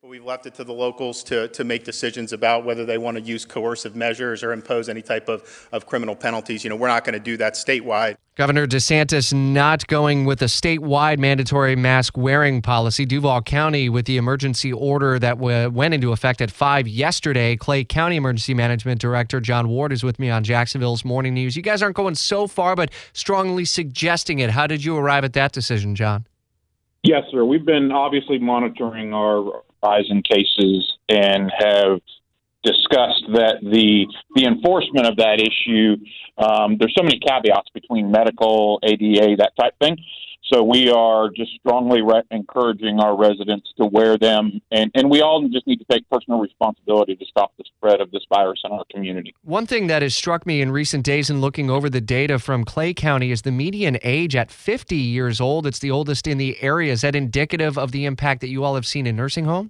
But we've left it to the locals to make decisions about whether they want to use coercive measures or impose any type of criminal penalties. We're not going to do that statewide. Governor DeSantis not going with a statewide mandatory mask wearing policy. Duval County with the emergency order that went into effect at 5 yesterday. Clay County Emergency Management Director John Ward is with me on Jacksonville's Morning News. You guys aren't going so far, but strongly suggesting it. How did you arrive at that decision, John? Yes, sir. We've been obviously monitoring our rise in cases and have discussed that the enforcement of that issue, there's so many caveats between medical, ADA, that type thing. So we are just strongly encouraging our residents to wear them. And we all just need to take personal responsibility to stop the spread of this virus in our community. One thing that has struck me in recent days in looking over the data from Clay County is the median age at 50 years old. It's the oldest in the area. Is that indicative of the impact that you all have seen in nursing homes?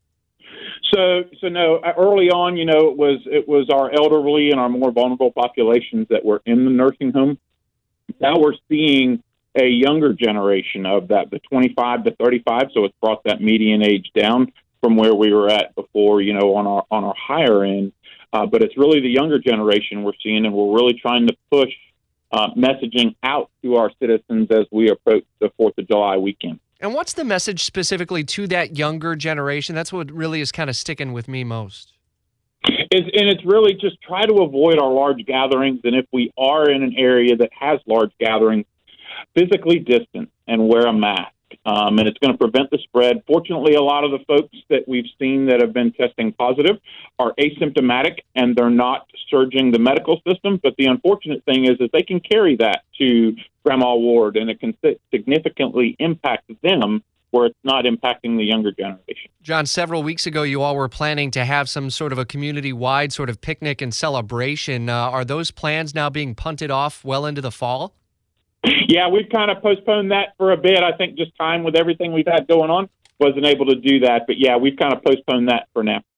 So no, early on, it was our elderly and our more vulnerable populations that were in the nursing home. Now we're seeing a younger generation of that, the 25 to 35. So it's brought that median age down from where we were at before, on our higher end. But it's really the younger generation we're seeing, and we're really trying to push messaging out to our citizens as we approach the 4th of July weekend. And what's the message specifically to that younger generation? That's what really is kind of sticking with me most. It's really just try to avoid our large gatherings. And if we are in an area that has large gatherings, physically distance and wear a mask. And it's going to prevent the spread. Fortunately, a lot of the folks that we've seen that have been testing positive are asymptomatic and they're not surging the medical system. But the unfortunate thing is that they can carry that to Grandma Ward, and it can significantly impact them where it's not impacting the younger generation. John, several weeks ago, you all were planning to have some sort of a community-wide sort of picnic and celebration. Are those plans now being punted off well into the fall? Yeah, we've kind of postponed that for a bit. I think just time with everything we've had going on wasn't able to do that. But yeah, we've kind of postponed that for now.